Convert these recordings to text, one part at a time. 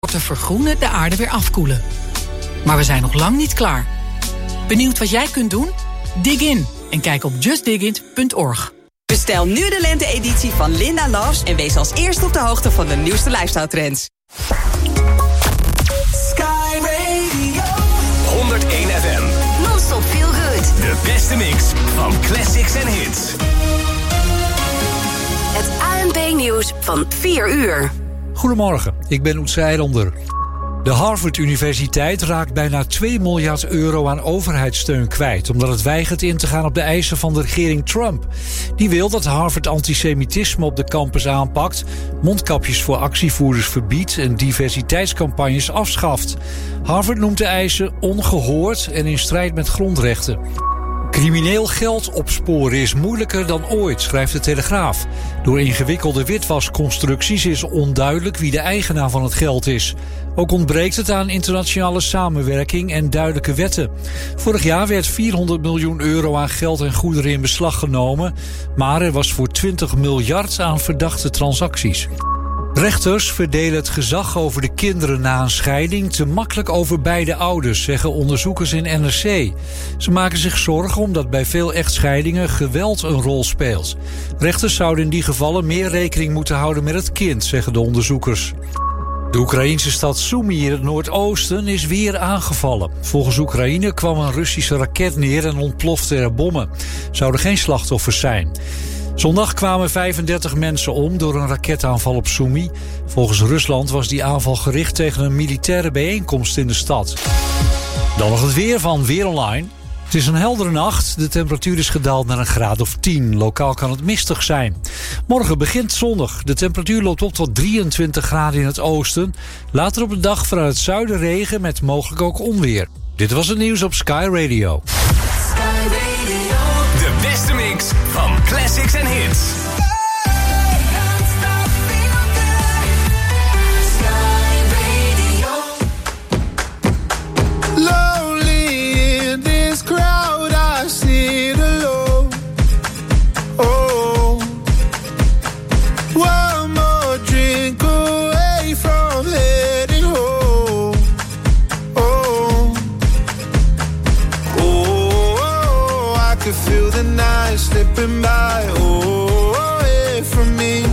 te vergroenen, de aarde weer afkoelen. Maar we zijn nog lang niet klaar. Benieuwd wat jij kunt doen? Dig in en kijk op justdigit.org. Bestel nu de lente-editie van Linda Loves en wees als eerste op de hoogte van de nieuwste lifestyle-trends. Sky Radio 101 FM. Non-stop feel good. De beste mix van classics en hits. Het ANP-nieuws van 4 uur. Goedemorgen, ik ben Oetse Eilonder. De Harvard Universiteit raakt bijna 2 miljard euro aan overheidssteun kwijt, omdat het weigert in te gaan op de eisen van de regering Trump. Die wil dat Harvard antisemitisme op de campus aanpakt, mondkapjes voor actievoerders verbiedt en diversiteitscampagnes afschaft. Harvard noemt de eisen ongehoord en in strijd met grondrechten. Crimineel geld opsporen is moeilijker dan ooit, schrijft de Telegraaf. Door ingewikkelde witwasconstructies is onduidelijk wie de eigenaar van het geld is. Ook ontbreekt het aan internationale samenwerking en duidelijke wetten. Vorig jaar werd 400 miljoen euro aan geld en goederen in beslag genomen, maar er was voor 20 miljard aan verdachte transacties. Rechters verdelen het gezag over de kinderen na een scheiding te makkelijk over beide ouders, zeggen onderzoekers in NRC. Ze maken zich zorgen omdat bij veel echtscheidingen geweld een rol speelt. Rechters zouden in die gevallen meer rekening moeten houden met het kind, zeggen de onderzoekers. De Oekraïnse stad Sumy in het noordoosten is weer aangevallen. Volgens Oekraïne kwam een Russische raket neer en ontplofte er bommen. Zouden geen slachtoffers zijn. Zondag kwamen 35 mensen om door een raketaanval op Sumy. Volgens Rusland was die aanval gericht tegen een militaire bijeenkomst in de stad. Dan nog het weer van Weer Online. Het is een heldere nacht. De temperatuur is gedaald naar een graad of 10. Lokaal kan het mistig zijn. Morgen begint zonnig. De temperatuur loopt op tot 23 graden in het oosten. Later op de dag vanuit het zuiden regen met mogelijk ook onweer. Dit was het nieuws op Sky Radio. De beste mix van classics en hits. Slipping by, away from me.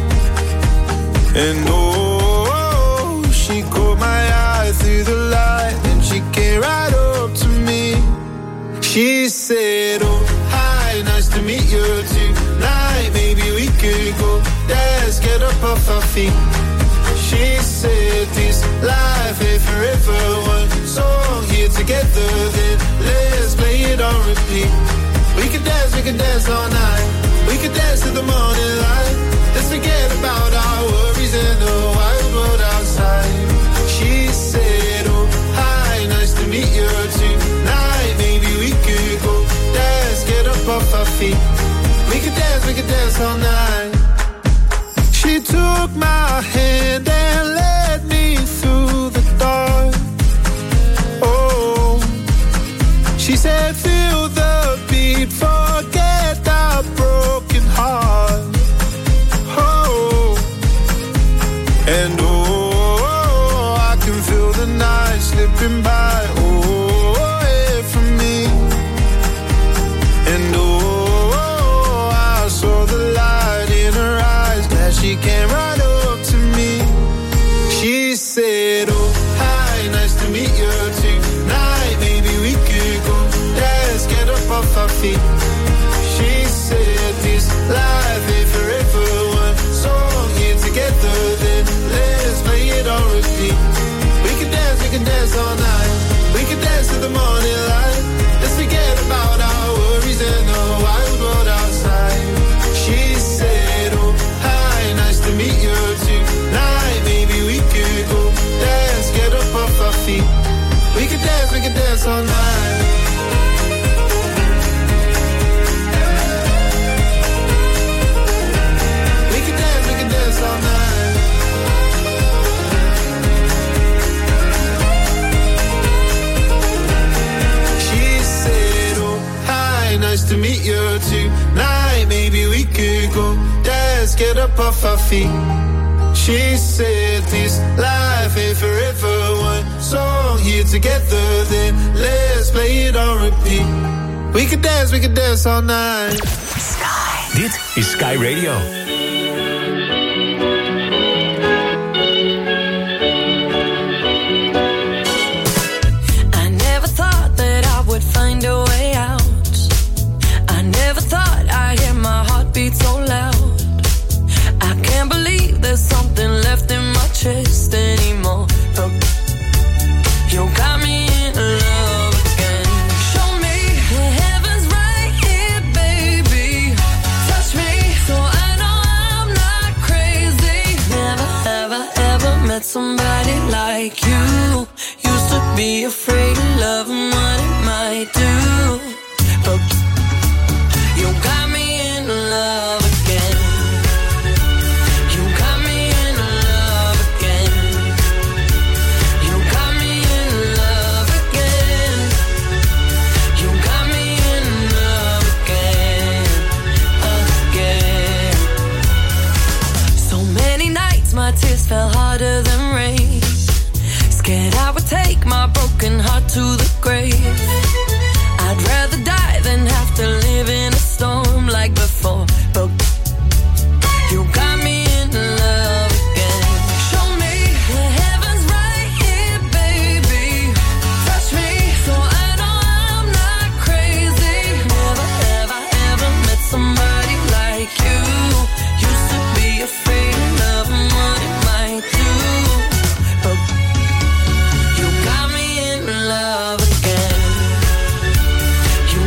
And she caught my eye through the light, and she came right up to me. She said, oh, hi, nice to meet you tonight. Maybe we could go, let's get up off our feet. She said, this life ain't forever. One song here together, then let's play it on repeat. We could dance all night. We could dance to the morning light. Let's forget about our worries and the wild world outside. She said, oh, hi, nice to meet you tonight. Maybe we could go dance, get up off our feet. We could dance all night. She took my hand and led me through the dark. Oh, she said, feel the beat, forget the broken heart. Oh, and I can feel the night slipping by, away from me. And I saw the light in her eyes, glad she came right up to me. She said, oh, hi, nice to meet you tonight. Maybe we could go dance, get up off our feet. She said this life ain't forever. One song here together, then let's play it on repeat. We can dance all night. We can dance to the morning light. Let's forget about our worries and the wild world outside. She said, oh, hi, nice to meet you tonight. Maybe we could go dance, get up off our feet. We can dance all night. We can dance all night. She said, oh, hi, nice to meet you tonight. Maybe we could go dance, get up off our feet. She said this life ain't forever. One song here together, then let's play it on repeat. We could dance all night. Sky. Dit is Sky Radio. I never thought that I would find a way out. I never thought I'd hear my heartbeat so loud. I can't believe there's something left in my chest anymore. But you got me in love again. Show me the heavens right here, baby. Touch me so I know I'm not crazy. Never, ever, ever met somebody like you. Used to be afraid of love and what it might do. But you got me in love again. You got me in love again. You got me in love again. You got me in love again, again. So many nights my tears fell harder than rain. Scared I would take my broken heart to the grave. I'd rather die than have to live in a storm like before. But you got me in love again. Show me the heavens right here, baby. Touch me so I know I'm not crazy. Never, ever, ever met somebody like you. Used to be afraid of love and what it might do. But you got me in love again. You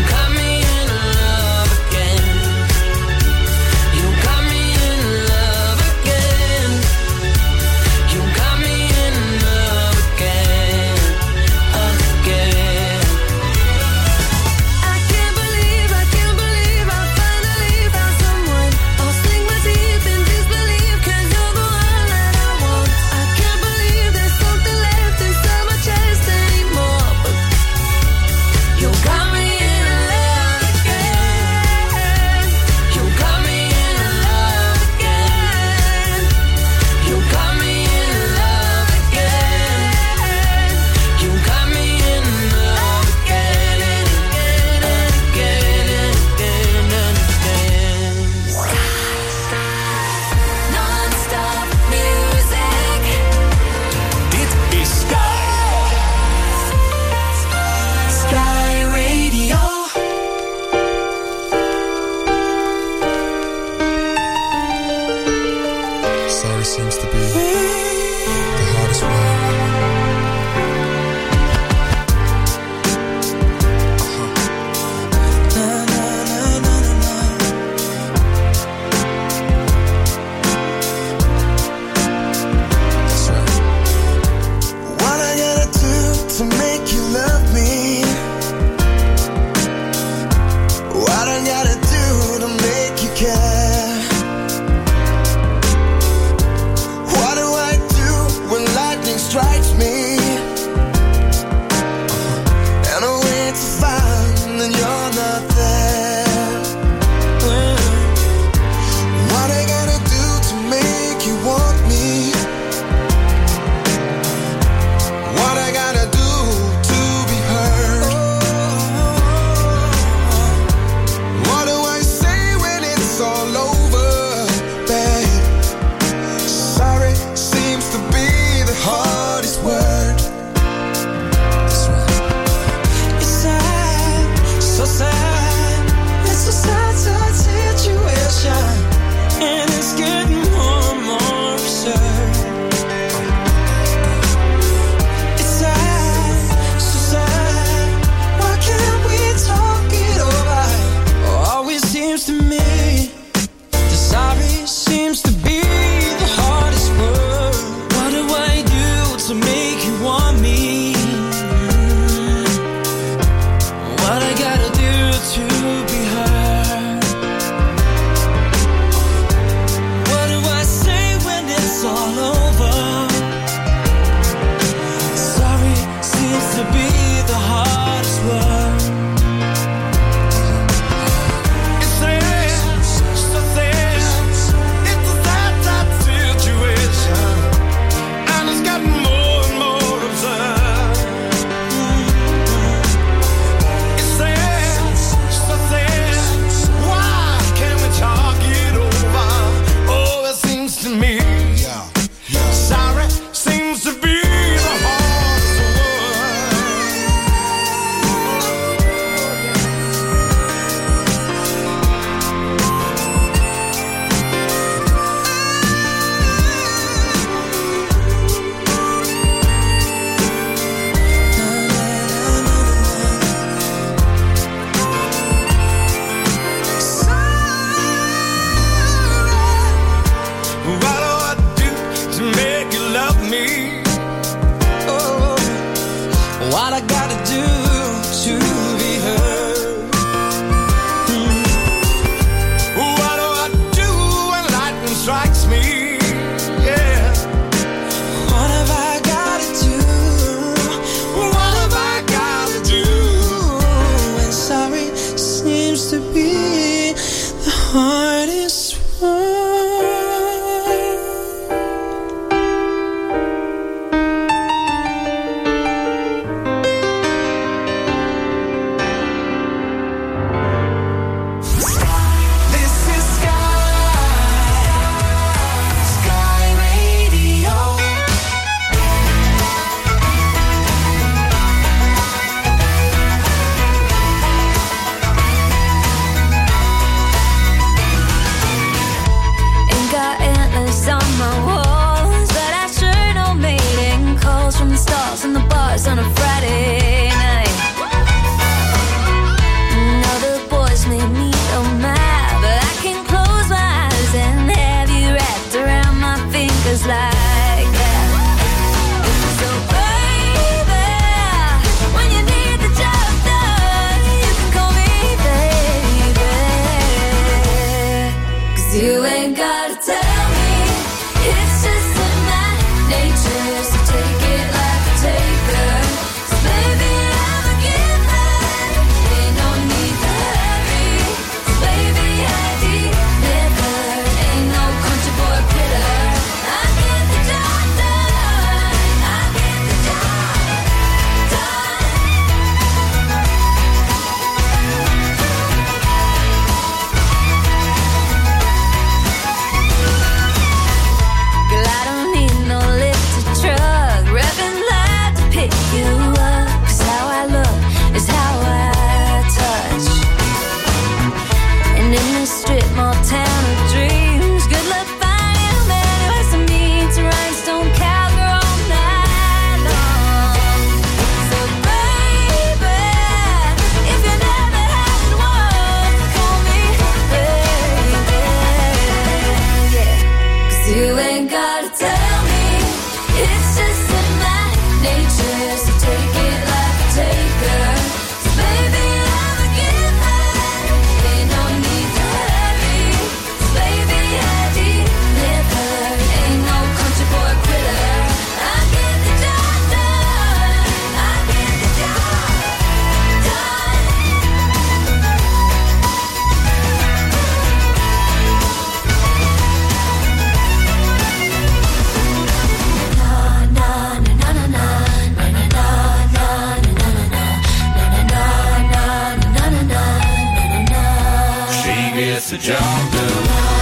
job done.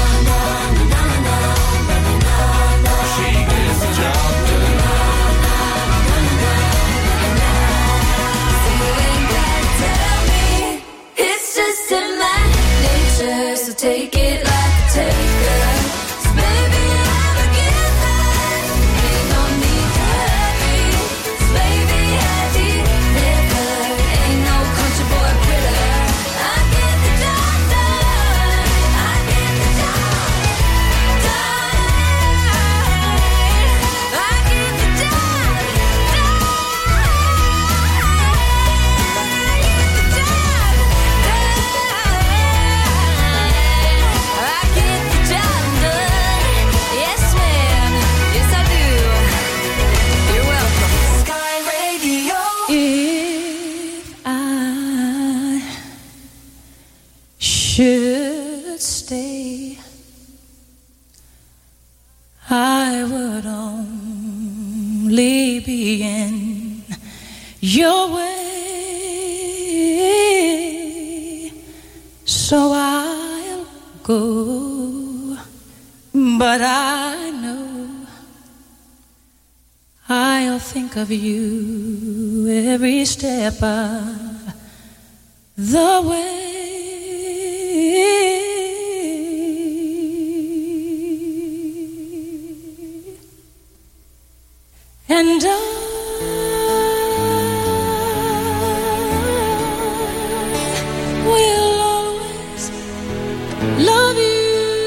She gets the job done. You ain't gotta tell me, it's just in my nature, so take it like a taker. 'Cause baby, I'm a giver, ain't no need to hurry. 'Cause baby, I deliver, ain't no country boy quitter. I get the job done, I get the job done, I get the job done, I get the job done, I get the job done. Yes, ma'am, yes I do. You're welcome. Sky Radio. If I should stay, I would only be in your way. So I'll go, but I know I'll think of you every step of the way. And I will always love you.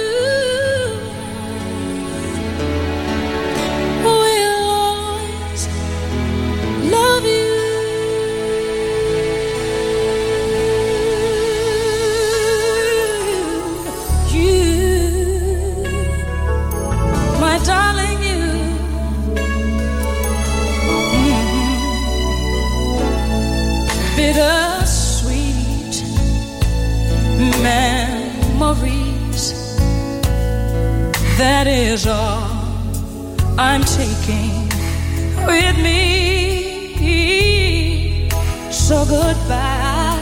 Will always love you. You, my darling, you. Bittersweet memories, that is all I'm taking with me. So goodbye,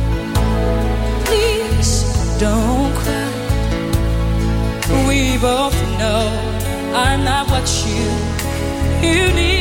please don't cry. We both know I'm not what you need.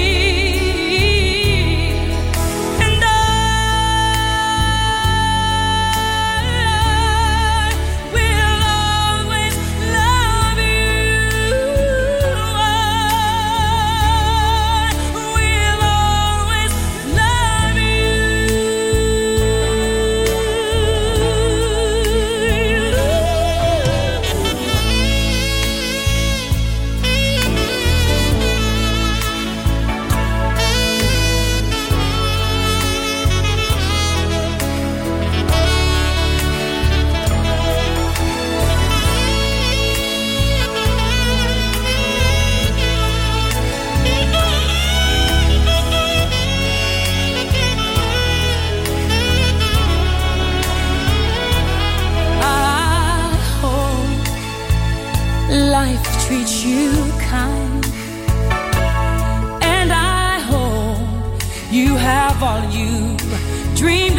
Life treats you kind, and I hope you have all you dreamed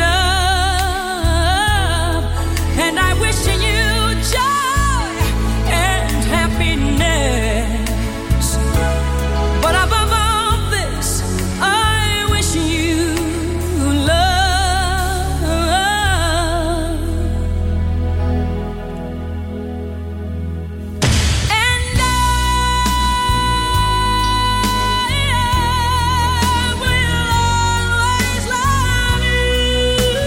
of, and I wish you joy and happiness. But above all this, I wish you love. And I will always love you.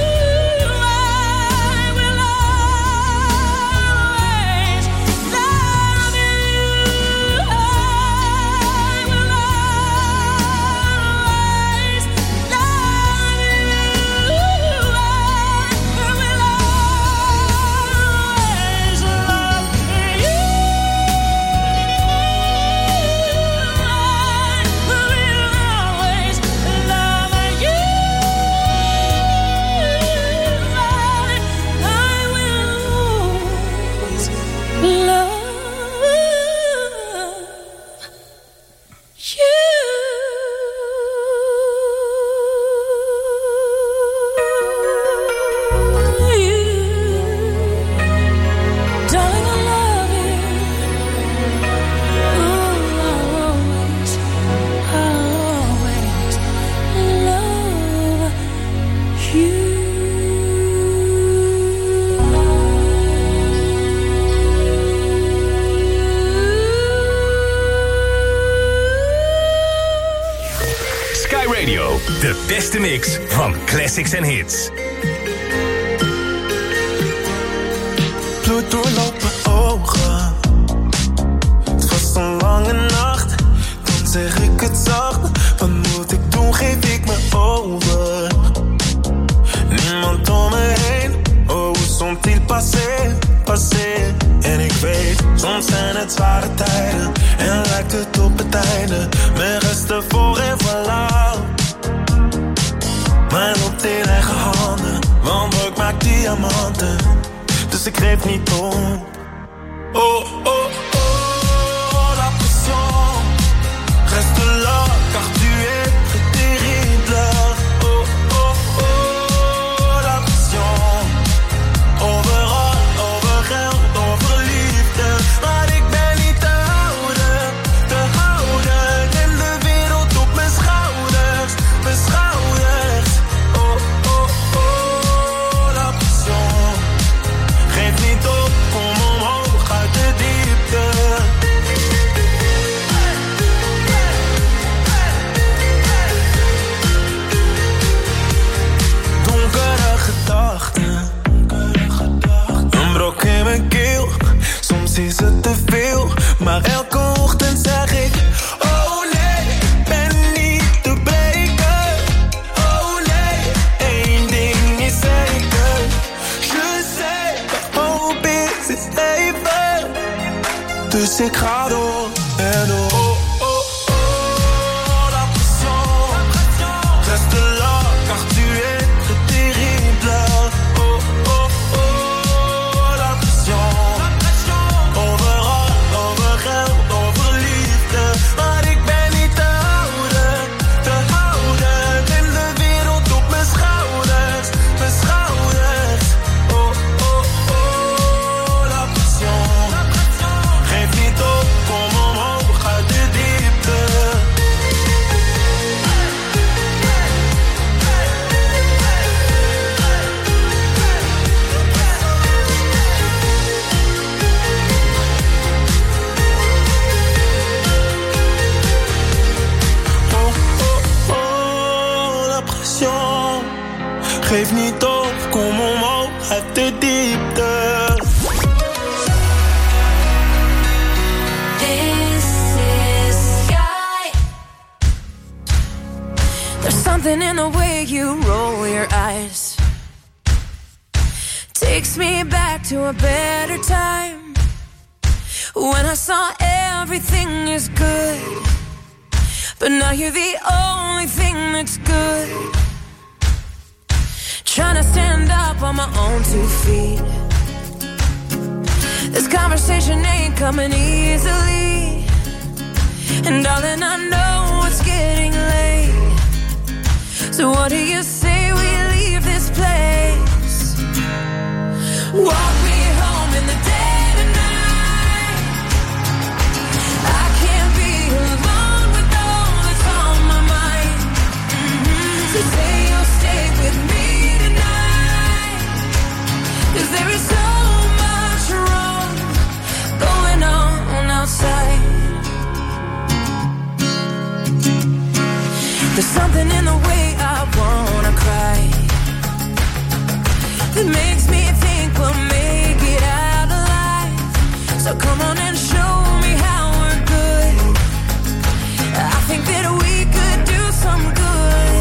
Sky Radio. De beste mix van classics en hits. Bloed doorloopt mijn ogen. Het was een lange nacht. Dan zeg ik het zacht. Wat moet ik doen, geef ik me over. Niemand om me heen. Oh, sont-ils passé. En ik weet, soms zijn het zware tijden. En lijkt het op het einde. Mijn resten voor en voilà. Mijn lot in eigen handen. Want ik maak diamanten. Dus ik geef niet om. Oh, oh, oh, la pression. Reste là, car tu es terrible. Oh, oh, oh, la pression. Overal, over geld, over liefde. Maar ik ben niet te houden. En de wereld op mijn schouders. Oh, oh, oh, la pression. Geef niet op, kom omhoog uit de diepte. Donkere gedachten. Een brok in mijn keel. Soms is het te veel. Maar elke ochtend zeg ik: oh nee, ik ben niet te breken. Oh nee, één ding is zeker. Je sais, de hoop is even. Dus ik ga door en door. Oh, oh, oh, la pression. Reste là, car tu es terrible. Oh, oh, oh, la pression. Overal, over geld, over liefde. Maar ik ben niet te houden. En de wereld op mijn schouders. Oh, oh, oh, la pression. Geef niet op, kom omhoog uit de diepte. Oh, oh, oh, la pression. Geef niet op, kom omhoog uit de diepte. This is Sky. There's something in the way you roll your eyes. Takes me back to a better time. When I saw everything is good. But now you're the only thing that's good. Trying to stand up on my own 2 feet. This conversation ain't coming easily. And darling, I know it's getting late. So what do you say we leave this place? Walk me home in the dead of night. I can't be alone with all that's on my mind. So say you'll stay with me tonight. 'Cause there is so much wrong going on outside. There's something in the way I wanna cry. It makes me think we'll make it out alive. So come on and show me how we're good. I think that we could do some good.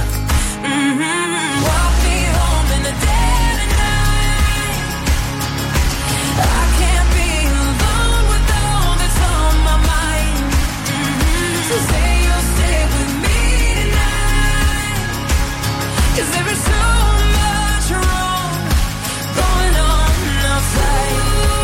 Walk me home in the dead of night. I can't be alone with all that's on my mind. So say you'll stay with me tonight. 'Cause there is so much wrong going on outside.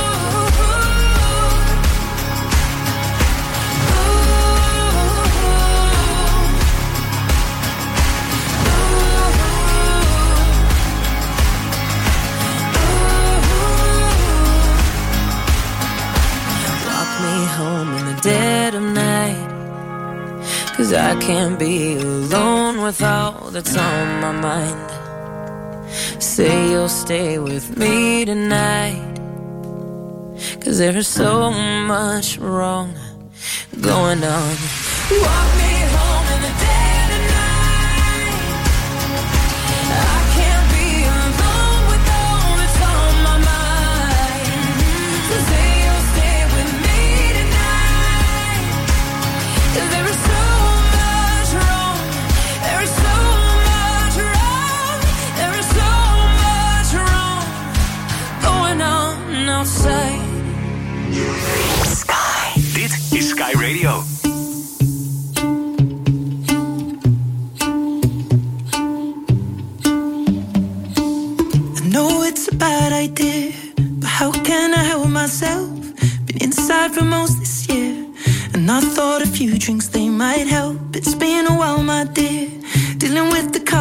Walk me home in the dead of night. 'Cause I can't be alone with all that's on my mind. Say you'll stay with me tonight. 'Cause there is so much wrong going on. Walk me home in the dead of night.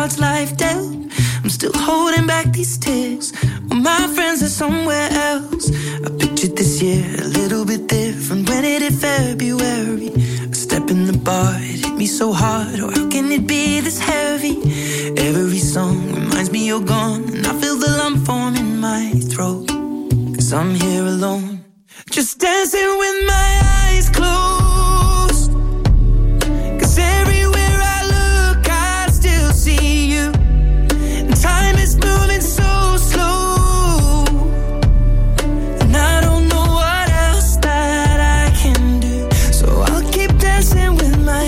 cards life dealt. I'm still holding back these tears when my friends are somewhere else. I pictured this year a little bit different when it hit February. A step in the bar, it hit me so hard. Oh, how can it be this heavy? Every song reminds me you're gone, and I feel the lump form in my throat. 'Cause I'm here alone, just dancing with my eyes closed. 'Cause everywhere I look, I still see you. And time is moving so slow, and I don't know what else that I can do. So I'll keep dancing with my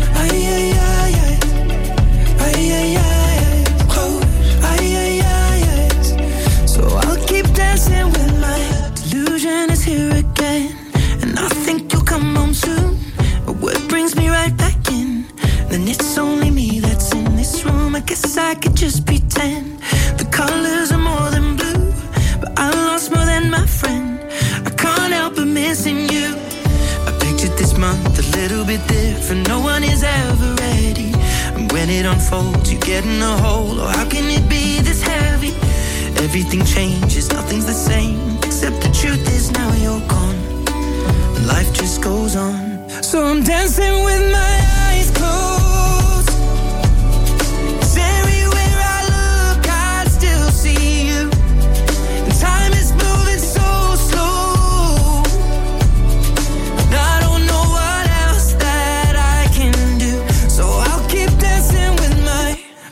close. So I'll keep dancing with my delusion is here again, and I think you'll come home soon. But what brings me right back in? Then it's only me that's in this room. I guess I could just pretend the colors are more than blue, but I lost more than my friend. I can't help but missing you. I pictured this month a little bit different. No one is ever ready, and when it unfolds, you get in a hole. Oh, how can it be this heavy? Everything changes, nothing's the same, except the truth is now you're gone, and life just goes on. So I'm dancing with my eyes closed. 'Cause everywhere I look, I still see you. And time is moving so slow, and I don't know what else that I can do. So I'll keep dancing with my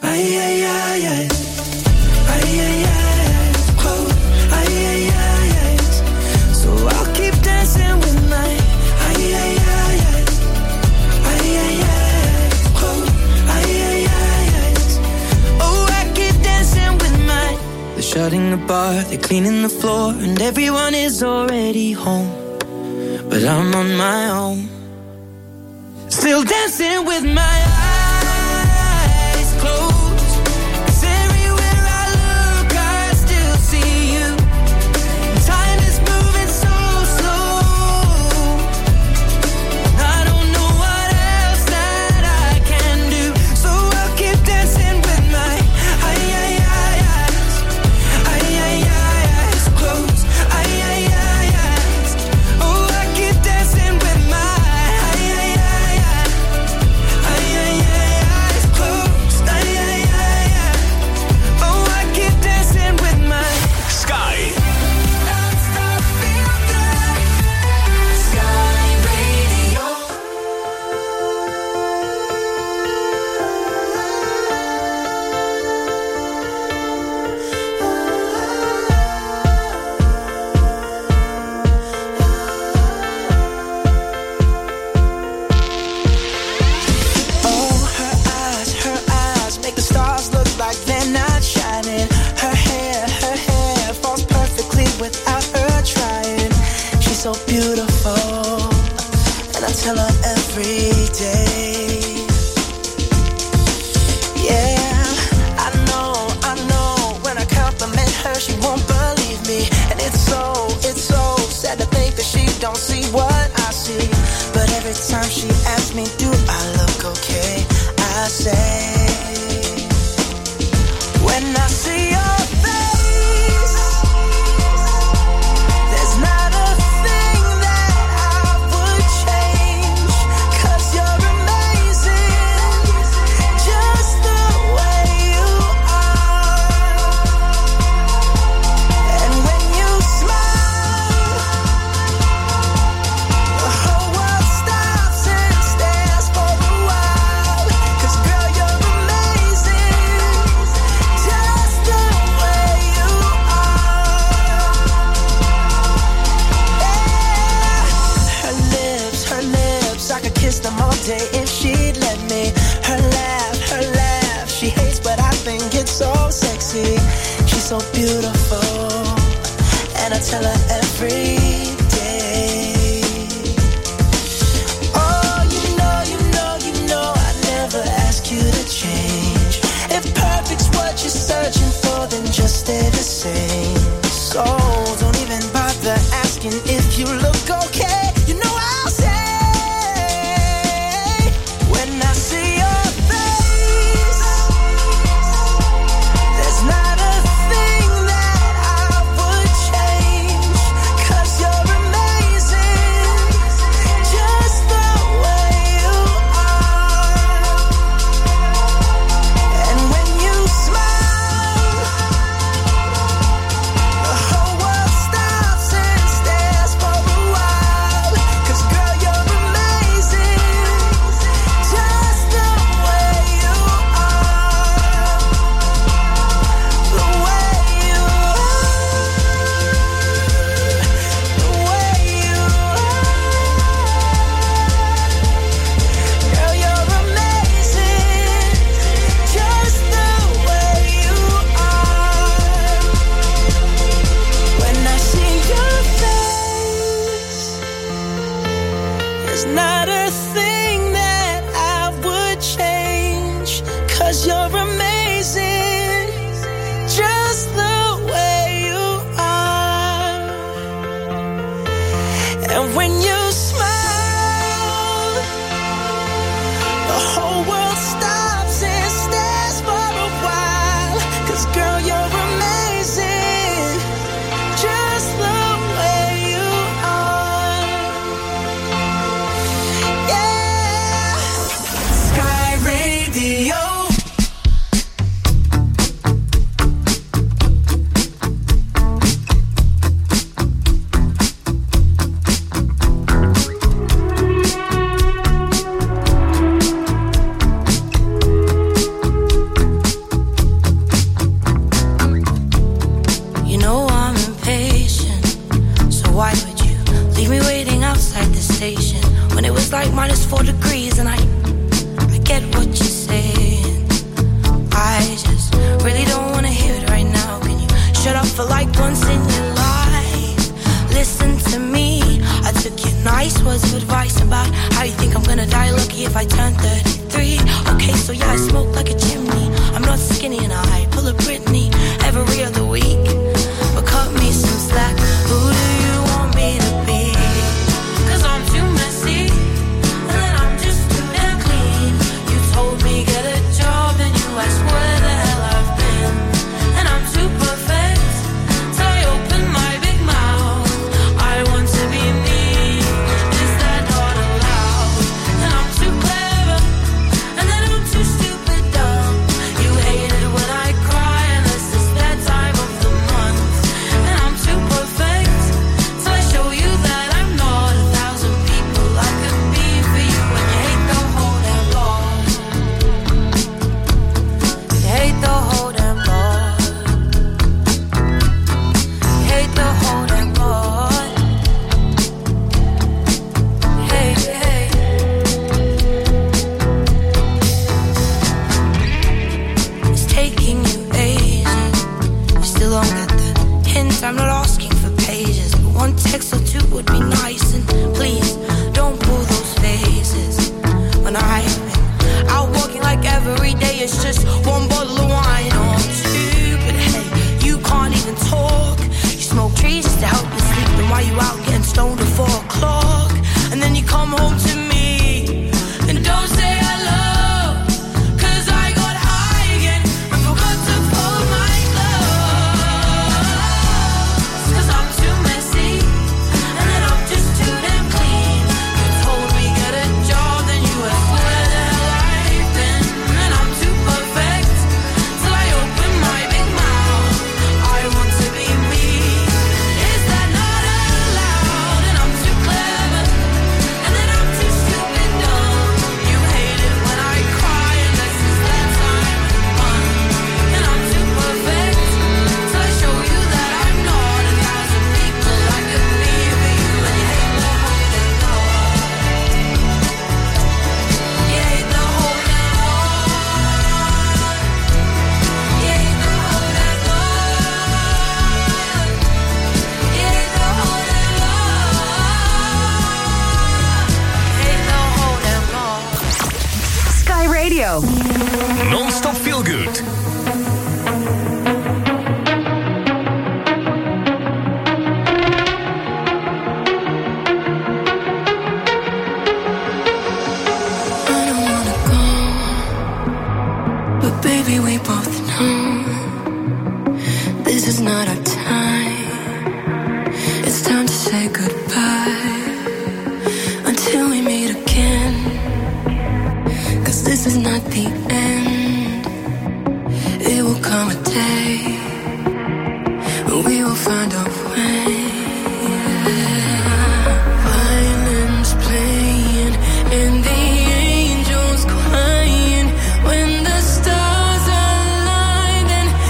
So I'll keep dancing with my Oh, I keep dancing with my. They're shutting the bar, they're cleaning the floor, and everyone is already home, but I'm on my own, still dancing with my eyes closed. 'Cause everywhere I look, I still see you. Time is moving so slow, I don't know what else that I can do. So I'll keep dancing with my eyes closed. Oh, I keep dancing with my eyes closed. Oh, I keep dancing with my Sky. Sky Radio. Oh, her eyes make the stars look like they're not shining. Her hair falls perfectly without her trying. She's so beautiful, and I tell her every day. Yeah, I know, when I compliment her, she won't believe me. And it's so sad to think that she don't see what I see. But every time she asks me, do I look okay? I say, when I see your face, there's not a thing that I would change. 'Cause you're amazing, just the way you are. And when you smile, the whole world stops and stares for a while. 'Cause girl, you're amazing, just the way you are. Yeah. Her lips, I could kiss them all day if she'd let me. Her laugh, she hates, but I think it's so sexy. She's so beautiful, and I tell her every day. Oh, you know, I never ask you to change. If perfect's what you're searching for, then just stay the same. So don't even bother asking if you look okay. You know I'll say, when I see your face, 'cause you're amazing, just the way you are. And when you smile, the whole world stops and stares for a while. 'Cause girl, you're amazing, just the way you are. Yeah. Sky Radio. Like -4 degrees, and I get what you're saying. I just really don't wanna hear it right now. Can you shut up for like once in your life? Listen to me. I took your nice words of advice about how you think I'm gonna die lucky if I turn 33. Okay, so yeah, I smoke like a chimney. I'm not skinny and I pull a Britney every other week. But cut me some slack. Who do you want me to be? 'Cause I'm too messy. Get a job and you ask where the hell I've been. And I'm too perfect, so I open my big mouth. I want to be me, is that not allowed? And I'm too clever, and then I'm too stupid dumb. You hate it when I cry, unless it's that time of the month. And I'm too perfect, so I show you that I'm not 1,000 people I could be for you. And you hate the whole damn law. Hate the whole damn lot. Hate the whole damn lot. Hey, hey. It's taking you ages. You still don't get the hint. I'm not asking for pages, but one text or two would be nice. And please don't pull those faces when I've been out walking like every day. It's just one bottle of wine or two. But hey, you can't even talk. You smoke trees just to help you sleep. Then why you out getting stoned at 4 o'clock? And then you come home to me and don't say hello. 'Cause I got high again and forgot to fold my clothes. 'Cause I'm too messy, and then I'm just too damn clean. You told me get a job, then you asked where the hell I've been. And I'm too perfect, so I open my big mouth. I want to be me, is that not allowed? And I'm too clever, and then I'm too stupid dumb. You hate it when I cry, unless it's that time of the month. And I'm too perfect, so I show you that I'm not 1,000 people I could be for you. And you hate the whole damn lot. You hate the whole damn lot. You hate the whole damn lot. You hate the whole damn lot. Hate the whole damn lot. Sky Radio. Non-stop feel good. I don't wanna go, but baby, we both know this is not our time. It's time to say goodbye until we meet again. 'Cause this is not the end. It will come a day when we will find a way. Violins playing and the angels crying. When the stars align, then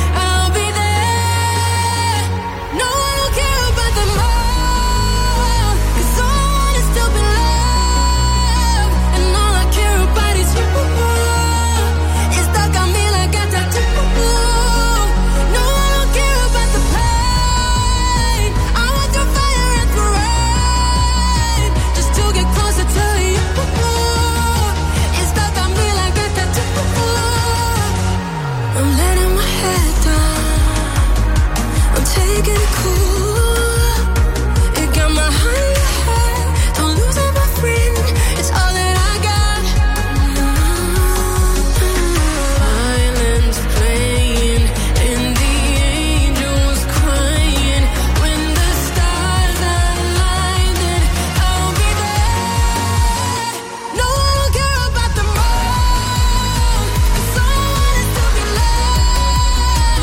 I'm letting my head down. I'm taking it cool. You got my heart in your head. Don't lose it, my friend. It's all that I got. Violins playing and the angels crying. When the stars align, then I'll be there. No one will care about the moon. Someone is to be loved.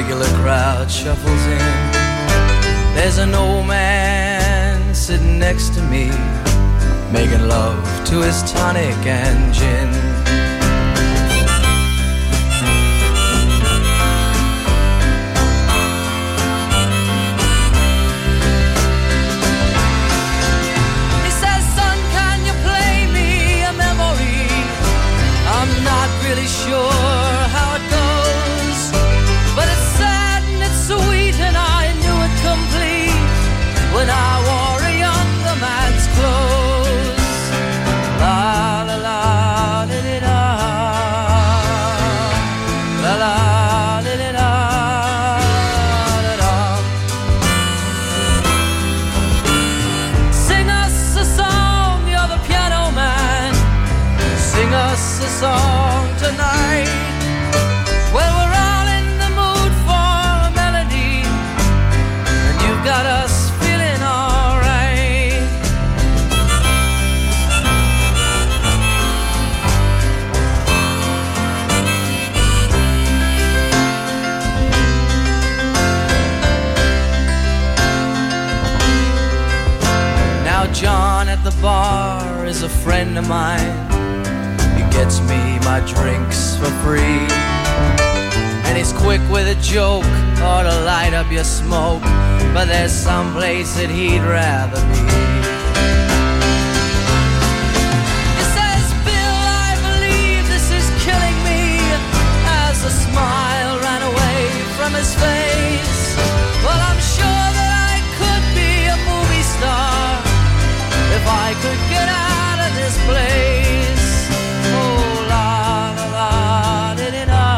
regular crowd shuffles in. There's an old man sitting next to me, making love to his tonic and gin. He says, son, can you play me a memory? I'm not really sure how it goes, but it's sad and it's sweet and I knew it complete when I wore a younger man's clothes. La la la di di da, la la di di da da da. Sing us a song, you're the piano man. Sing us a song tonight. Well, we're all in the mood for a melody, and you've got us feeling alright. Now John at the bar is a friend of mine. He gets me my drinks for free, and he's quick with a joke or to light up your smoke, but there's some place that he'd rather be. He says, Bill, I believe this is killing me, as a smile ran away from his face. Well, I'm sure that I could be a movie star if I could get out of this place. Oh, la la la di di da,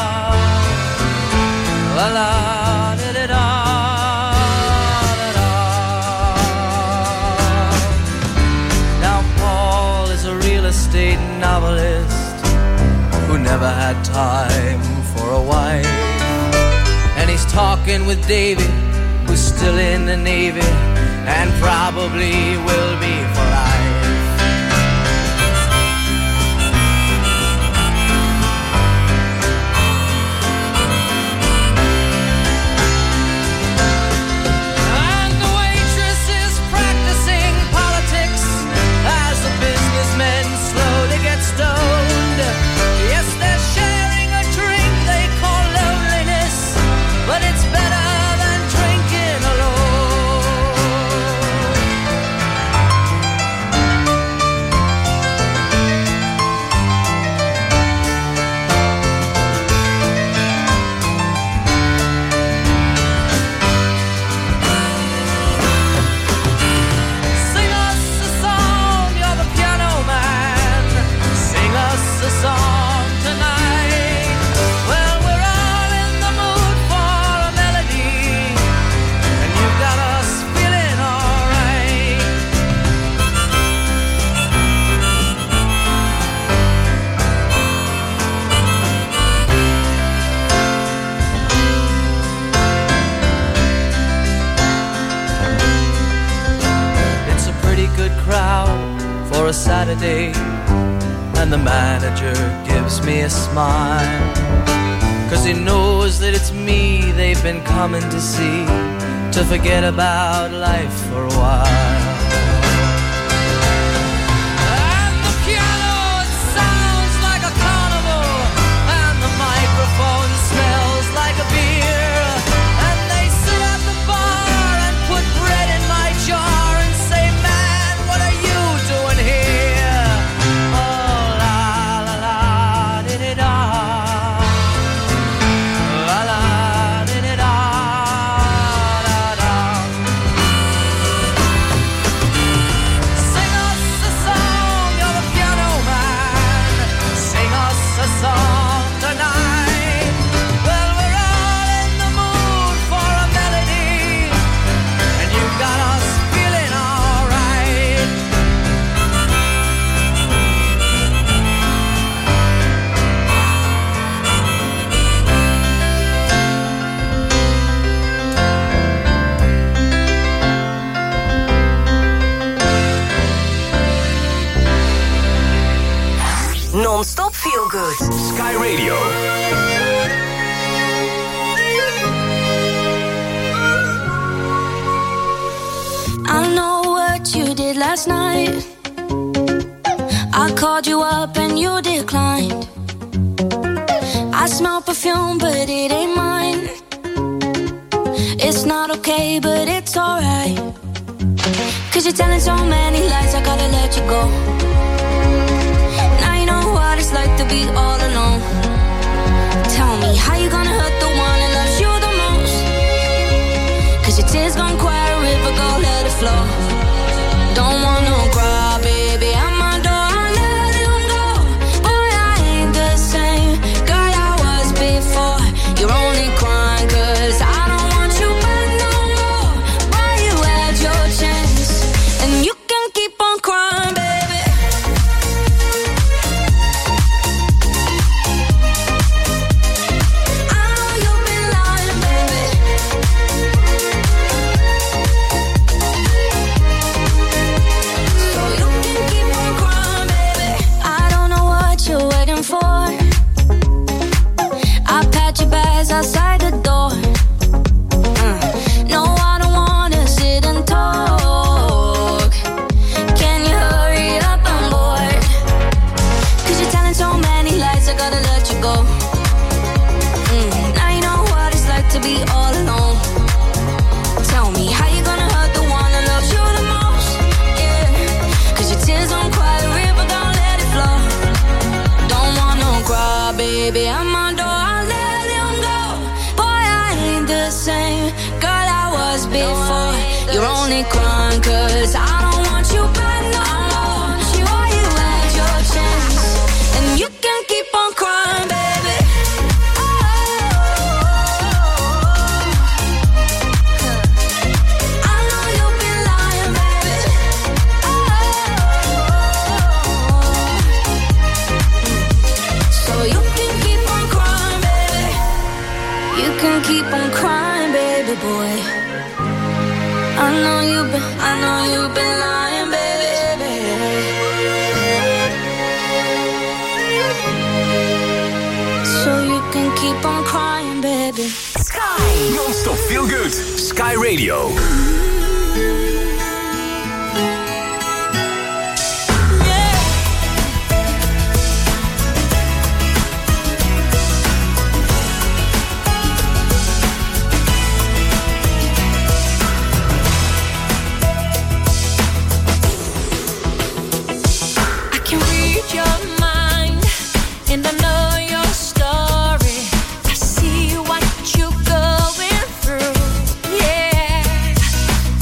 la la di di da da da. Now Paul is a real estate novelist who never had time for a wife, and he's talking with David, who's still in the Navy and probably will be for life. And the waitress is practicing politics as the businessmen slowly get stoned. Yes, they're sharing a drink they call loneliness, but it's better than drinking alone. Sing us a song, you're the piano man. Sing us a song tonight. Well, we're all in the mood for a melody, and you've got us feeling alright. It's a pretty good crowd for a Saturday, and the manager gives me a smile, 'cause he knows that it's me they've been coming to see, to forget about life for a while. And the piano, it sounds like a carnival, and the microphone smells like a beer, and they sit at the bar and put bread in my jar and say, man, what are you doing here? Oh, la la la di di da, la la di di da da da. Sing us a song, you're the piano man. Sing us a song tonight. Well, we're all in the mood for a melody, and you've got us feeling alright. Non-stop feel good. Sky Radio. last night. I called you up and you declined. I smell perfume, but it ain't mine. It's not okay, but it's alright. 'Cause you're telling so many lies, I gotta let you go. Now you know what it's like to be all alone. Tell me, how you gonna hurt the one that loves you the most? 'Cause your tears gon' quiet a river, go let it flow. Don't want no cry, baby, I'm my door, I let him go. Boy, I ain't the same girl I was before. You're only crying 'cause I don't want you back no more. Boy, you had your chance, and you can keep on crying, baby. I know you've been lying, baby. So you can keep on crying, baby. I don't know what you're waiting for. I packed your bags outside the door. No, I don't wanna sit and talk. Can you hurry up, I'm bored. 'Cause you're telling so many lies, I gotta let you go. Now you know what it's like to be all alone. Tell me, how you gonna hurt the one that loves you the most? Yeah, 'cause your tears don't quiet a river, don't let it flow. Don't want no cry, baby, I'm my door, I let him go. Boy, I ain't the same girl I was before. You're only crying 'cause I don't want you back no more. Boy, you had your chance, and you can keep on crying, baby. I know you've been lying, baby. So you can keep on crying, baby. You can keep on crying, baby boy. I know you've been lying, baby. So you can keep on crying, baby. Sky. Non-stop feel good. Sky Radio. I can read your mind, and I know your story. I see what you're going through, yeah.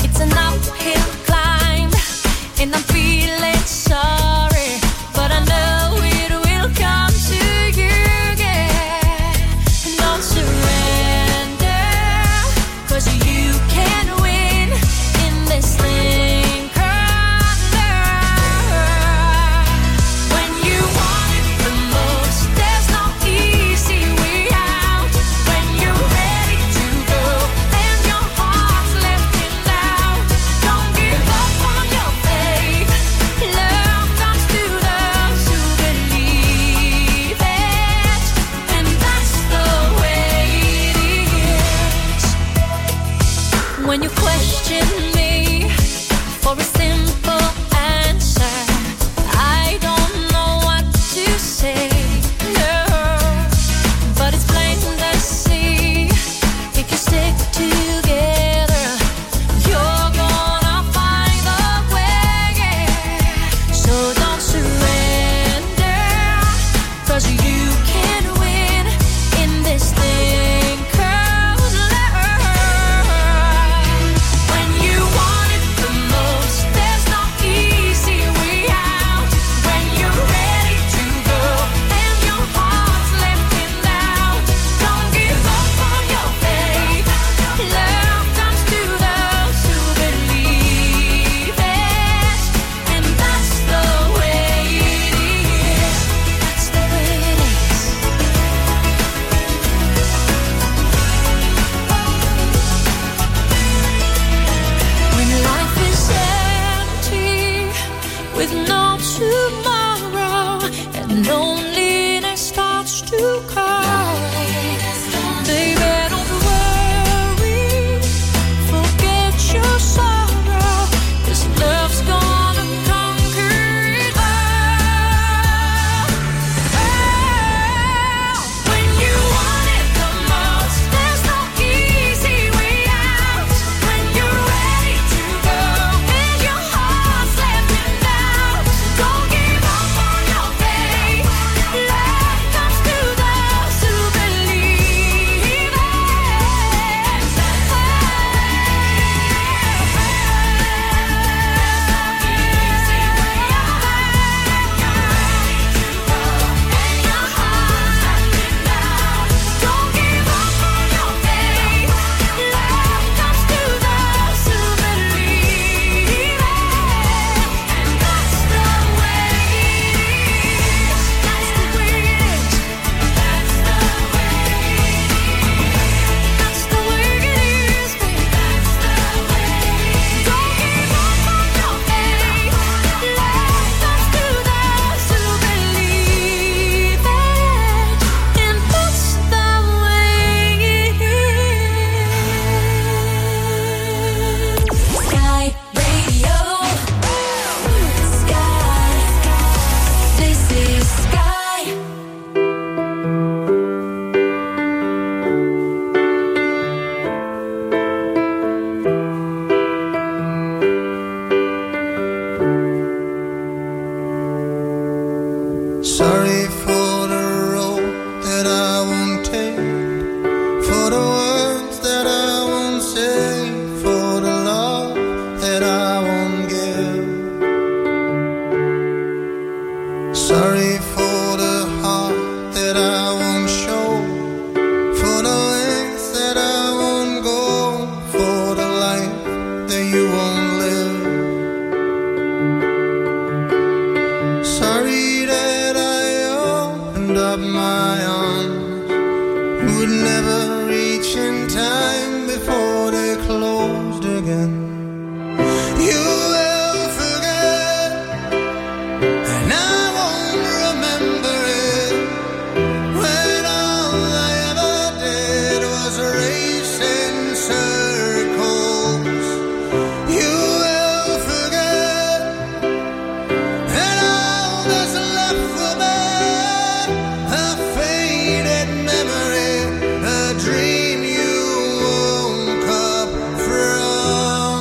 never reach in time before they closed again. You will forget, and I won't remember it, when all I ever did was race in circles. You will forget, and all that's left will be a faded memory, a dream you woke up from.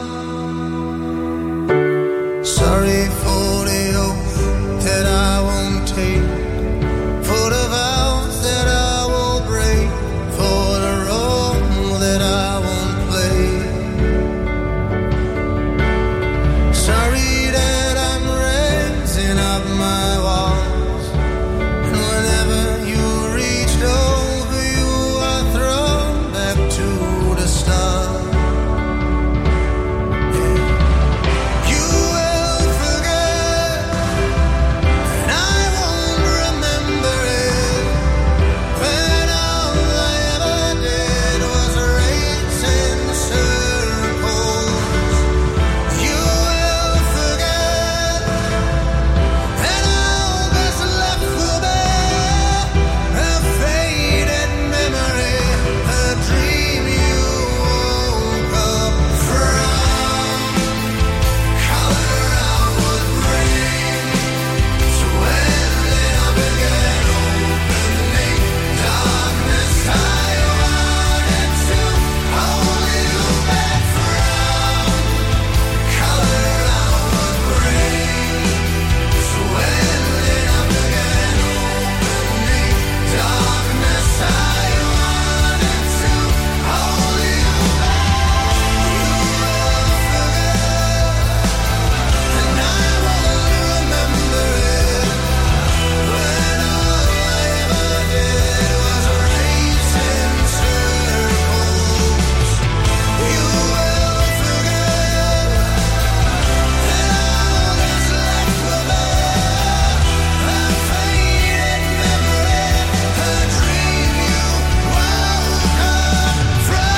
Sorry for the oath that I won't take, for the vows that I will break, for the role that I won't play. Sorry that I'm raising up my walls, and whenever you reached over, you are thrown back to the start. You will forget, and I won't remember it, when all I ever did was race in circles. You will forget, and all that's left will be a faded memory, a dream you woke up from. Color I would bring to ending up again, opening darkness I wanted to hold you back from. Color I would bring to ending up again, opening darkness I wanted to hold you back. You will forget, and I won't remember it, when all I ever did was race in circles. You will forget, and all that's left will be a faded memory, a dream you woke up from.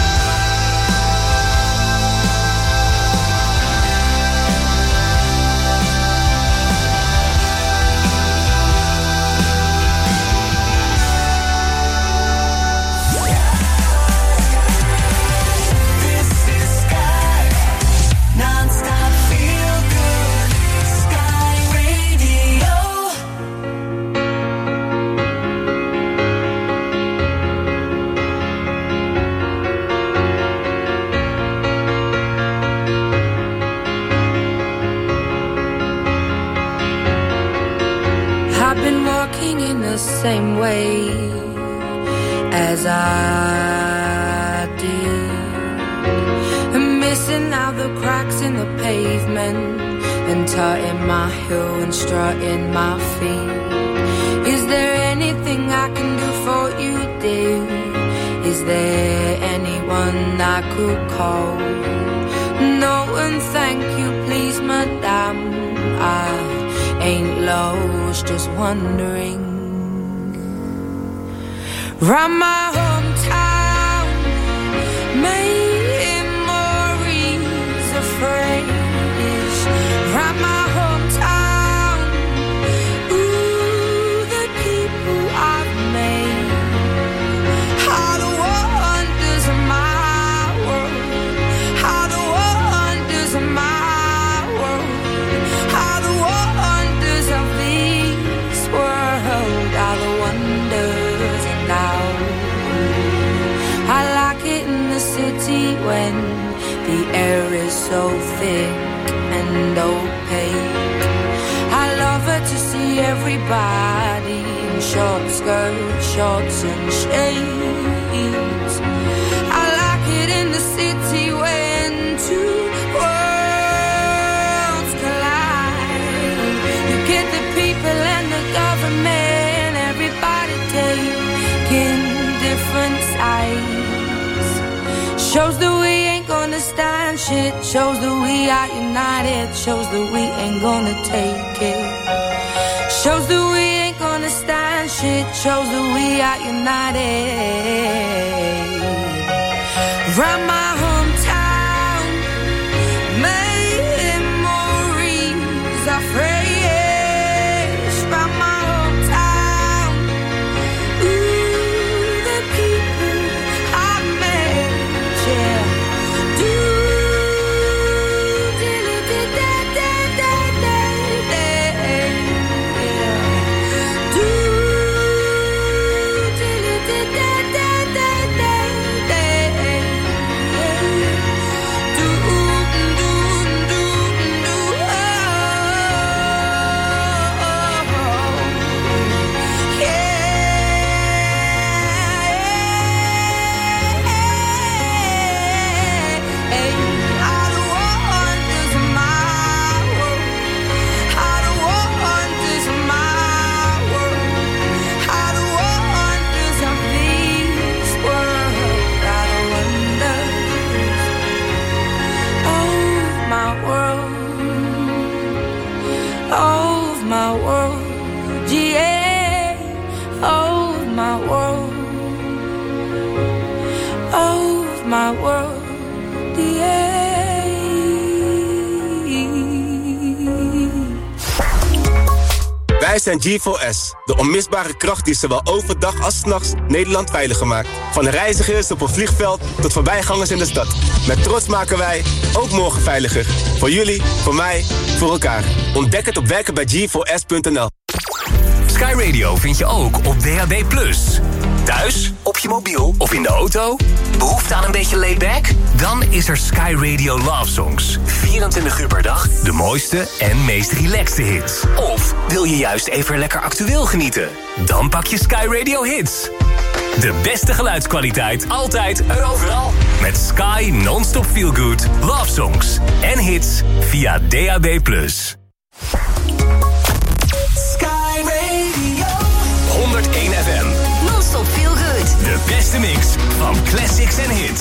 This is Sky, non-stop feel good. Sky Radio. I've been walking in the same way as I did, and missing out the cracks in the pavement, and tutting my heel and strutting my feet. Is there anything I can do for you, dear? Is there anyone I could call? No, and thank you, please, madame. I ain't lost, just wondering. Round my hometown, memories of phrase. Round my hometown, ooh, the people I've made. How the wonders of my world, how the wonders of my world, how the wonders of this world, how the wonders now. I like it in the city when the air is so thick and opaque. I love it to see everybody in short skirts, shorts and shades. I like it in the city when two worlds collide. You get the people and the government, everybody taking different sides. Shows that we ain't gonna stand shit. Shows that we are united. Shows that we ain't gonna take it. Shows that we ain't gonna stand shit. shit shows that we are united. Round my hometown, memories are fresh. Round my hometown, ooh, the people I met, yeah. Wij zijn G4S, de onmisbare kracht die zowel overdag als 's nachts Nederland veiliger maakt. Van reizigers op een vliegveld tot voorbijgangers in de stad. Met trots maken wij ook morgen veiliger. Voor jullie, voor mij, voor elkaar. Ontdek het op werkenbij G4S.nl. Sky Radio vind je ook op DAB+. Thuis, op je mobiel of in de auto? Behoefte aan een beetje laidback? Dan is er Sky Radio Love Songs. 24 uur per dag, de mooiste en meest relaxte hits. Of wil je juist even lekker actueel genieten? Dan pak je Sky Radio Hits. De beste geluidskwaliteit, altijd en overal. Met Sky non-stop feel good, love songs en hits via DAB+. Sky Radio 101 FM. Non-stop feel good. De beste mix van classics en hits.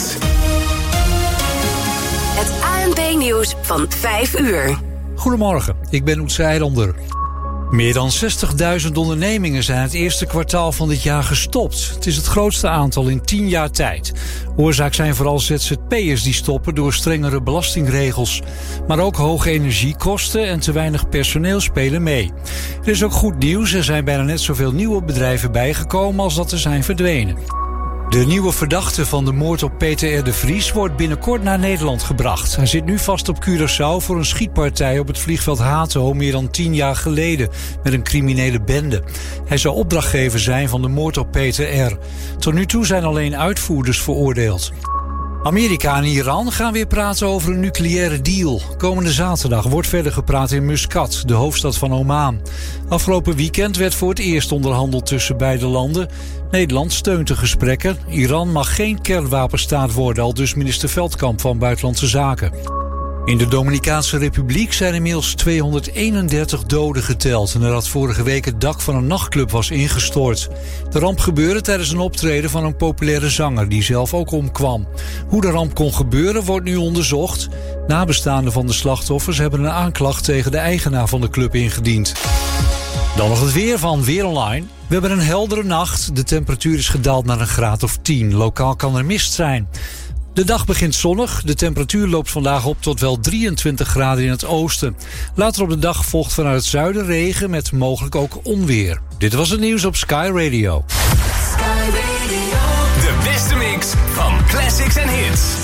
Het ANP-nieuws van 5 uur. Goedemorgen, ik ben Oetse Eilander. Meer dan 60.000 ondernemingen zijn het eerste kwartaal van dit jaar gestopt. Het is het grootste aantal in 10 jaar tijd. Oorzaak zijn vooral ZZP'ers die stoppen door strengere belastingregels. Maar ook hoge energiekosten en te weinig personeel spelen mee. Er is ook goed nieuws, er zijn bijna net zoveel nieuwe bedrijven bijgekomen als dat er zijn verdwenen. De nieuwe verdachte van de moord op Peter R. de Vries wordt binnenkort naar Nederland gebracht. Hij zit nu vast op Curaçao voor een schietpartij op het vliegveld Hato meer dan 10 jaar geleden met een criminele bende. Hij zou opdrachtgever zijn van de moord op Peter R. Tot nu toe zijn alleen uitvoerders veroordeeld. Amerika en Iran gaan weer praten over een nucleaire deal. Komende zaterdag wordt verder gepraat in Muscat, de hoofdstad van Oman. Afgelopen weekend werd voor het eerst onderhandeld tussen beide landen. Nederland steunt de gesprekken. Iran mag geen kernwapenstaat worden, aldus minister Veldkamp van Buitenlandse Zaken. In de Dominicaanse Republiek zijn inmiddels 231 doden geteld nadat vorige week het dak van een nachtclub was ingestort. De ramp gebeurde tijdens een optreden van een populaire zanger die zelf ook omkwam. Hoe de ramp kon gebeuren wordt nu onderzocht. Nabestaanden van de slachtoffers hebben een aanklacht tegen de eigenaar van de club ingediend. Dan nog het weer van Weer Online. We hebben een heldere nacht. De temperatuur is gedaald naar een graad of 10. Lokaal kan er mist zijn. De dag begint zonnig. De temperatuur loopt vandaag op tot wel 23 graden in het oosten. Later op de dag volgt vanuit het zuiden regen met mogelijk ook onweer. Dit was het nieuws op Sky Radio. De beste mix van classics en hits.